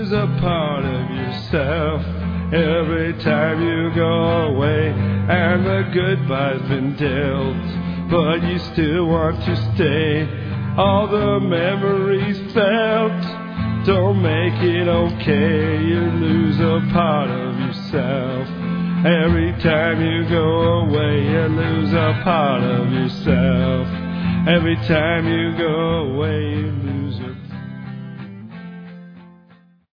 lose a part of yourself every time you go away. And the goodbye's been dealt, but you still want to stay. All the memories felt don't make it okay. You lose a part of yourself every time you go away. You lose a part of yourself every time you go away. You lose